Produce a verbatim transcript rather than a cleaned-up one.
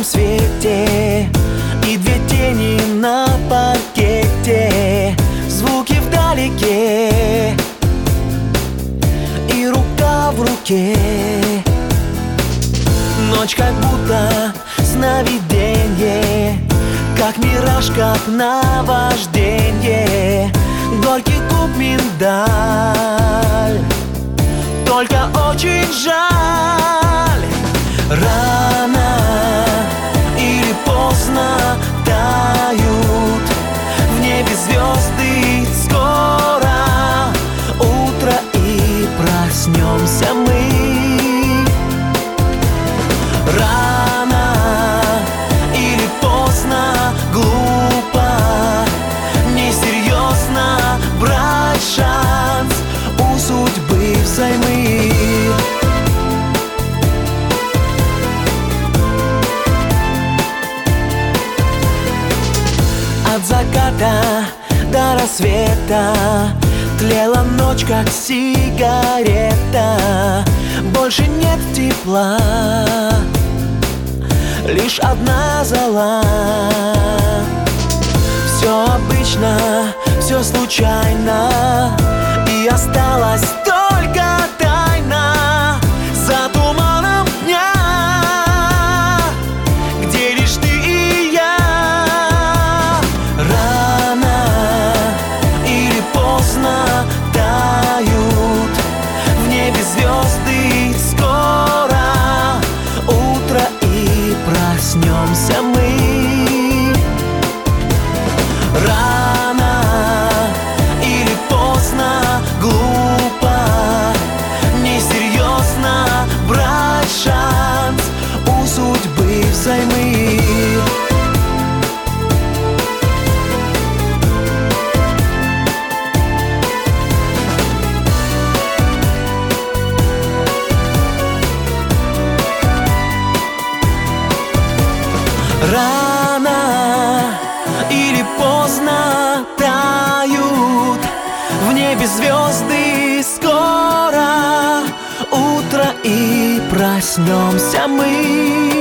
рассвете, и две тени на паркете, звуки вдалеке, и рука в руке. Ночь как будто сновиденье, как мираж, как наважденье, горький куб миндаль. Только очень жаль, рано или поздно тают в небе звезды. Скоро утро, и проснемся мы. Рано или поздно, глупо, несерьезно брать шанс у судьбы взаймы. От заката до рассвета тлела ночь, как сигарета. Больше нет тепла, лишь одна зола. Все обычно, все случайно, и осталась только тайна за туманом дня, где лишь ты и я. Рано или поздно тают в небе звезды. Скоро утро, и проснемся мы. Рано или поздно, глупо, несерьезно брать шанс у судьбы взаймы. Рано или поздно тают в небе звезды. Скоро утро, и проснемся мы.